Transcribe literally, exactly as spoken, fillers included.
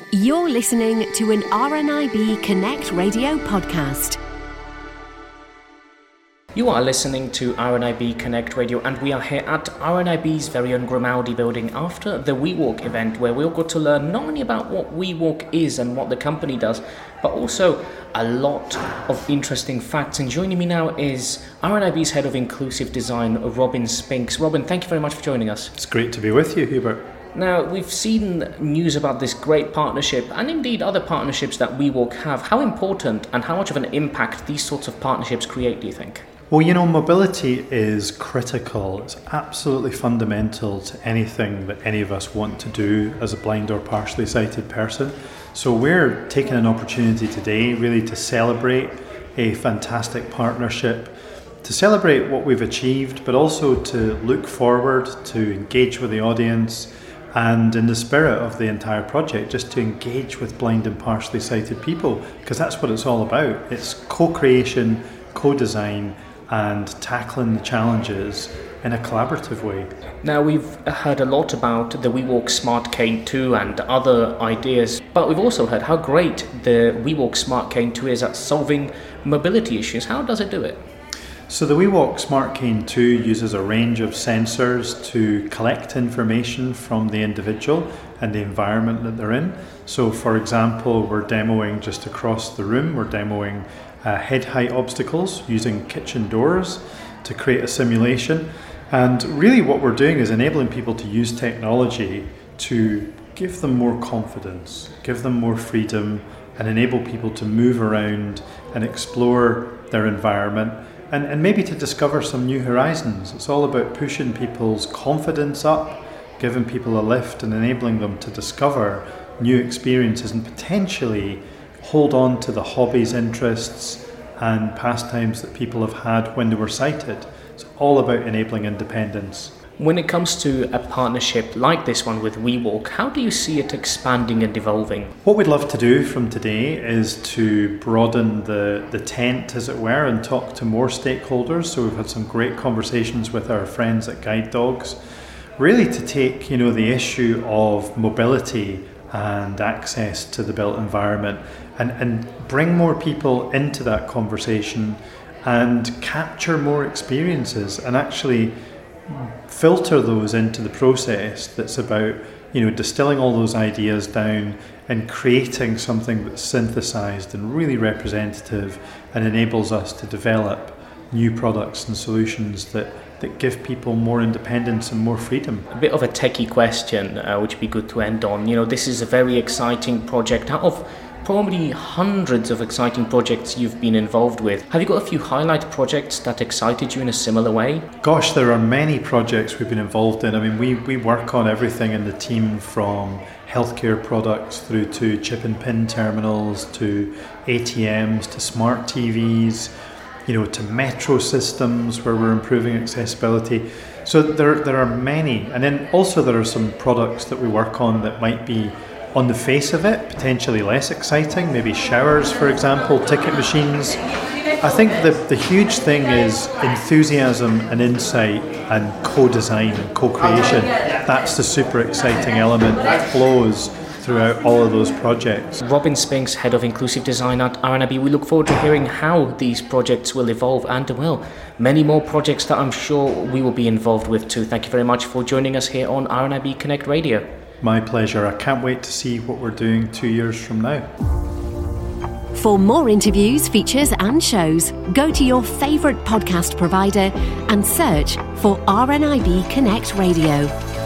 You're listening to an R N I B Connect Radio podcast. You are listening to R N I B Connect Radio, and we are here at R N I B's very own Grimaldi building after the WeWalk event, where we all got to learn not only about what WeWalk is and what the company does, but also a lot of interesting facts. And joining me now is R N I B's Head of Inclusive Design, Robin Spinks. Robin, thank you very much for joining us. It's great to be with you, Hubert. Now, we've seen news about this great partnership and indeed other partnerships that WeWalk have. How important and how much of an impact these sorts of partnerships create, do you think? Well, you know, mobility is critical. It's absolutely fundamental to anything that any of us want to do as a blind or partially sighted person. So we're taking an opportunity today really to celebrate a fantastic partnership, to celebrate what we've achieved, but also to look forward, to engage with the audience, and in the spirit of the entire project, just to engage with blind and partially sighted people, because that's what it's all about. It's co-creation, co-design, and tackling the challenges in a collaborative way. Now, we've heard a lot about the WeWalk Smart Cane two and other ideas, but we've also heard how great the WeWalk Smart Cane two is at solving mobility issues. How does it do it? So the WeWalk Smart Cane two uses a range of sensors to collect information from the individual and the environment that they're in. So for example, we're demoing just across the room, we're demoing uh, head height obstacles using kitchen doors to create a simulation. And really what we're doing is enabling people to use technology to give them more confidence, give them more freedom, and enable people to move around and explore their environment. And, and maybe to discover some new horizons. It's all about pushing people's confidence up, giving people a lift and enabling them to discover new experiences and potentially hold on to the hobbies, interests and pastimes that people have had when they were sighted. It's all about enabling independence. When it comes to a partnership like this one with WeWalk, how do you see it expanding and evolving? What we'd love to do from today is to broaden the, the tent, as it were, and talk to more stakeholders. So we've had some great conversations with our friends at Guide Dogs, really to take, you know, the issue of mobility and access to the built environment and, and bring more people into that conversation and capture more experiences and actually filter those into the process that's about, you know, distilling all those ideas down and creating something that's synthesized and really representative and enables us to develop new products and solutions that, that give people more independence and more freedom. A bit of a techie question, uh, which would be good to end on. You know, this is a very exciting project. Out of probably hundreds of exciting projects you've been involved with, have you got a few highlight projects that excited you in a similar way? Gosh, there are many projects we've been involved in. I mean, we, we work on everything in the team from healthcare products through to chip and pin terminals, to A T Ms, to smart T Vs, you know, to metro systems where we're improving accessibility. So there, there are many. And then also there are some products that we work on that might be on the face of it, potentially less exciting, maybe showers, for example, ticket machines. I think the, the huge thing is enthusiasm and insight and co-design and co-creation. That's the super exciting element that flows throughout all of those projects. Robin Spinks, Head of Inclusive Design at R N I B. We look forward to hearing how these projects will evolve and, well, many more projects that I'm sure we will be involved with too. Thank you very much for joining us here on R N I B Connect Radio. My pleasure. I can't wait to see what we're doing two years from now. For more interviews, features and shows, go to your favourite podcast provider and search for R N I B Connect Radio.